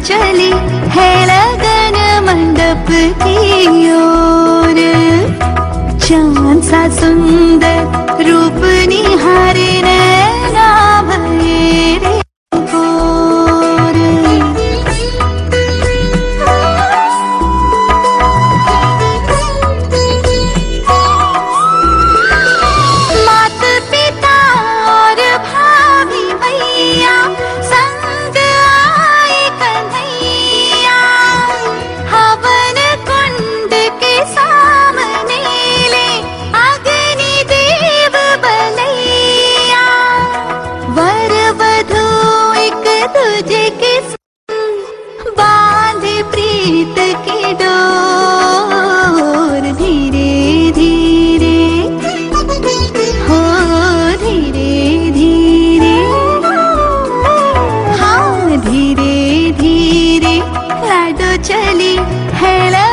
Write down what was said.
चली है लगन मंडप की ओर। चांद सा सुंदर रूप निहारे नैना भये रे गोर। मात पिता और भाभी भैया संग आए कन्हैया। हवन कुंड के सामने ले अग्नि देव बलैया। वर वधू एक दूजे के संग बांधे प्रीत की डोर। धीरे धीरे हो धीरे धीरे, हाँ धीरे धीरे लाडो चली है।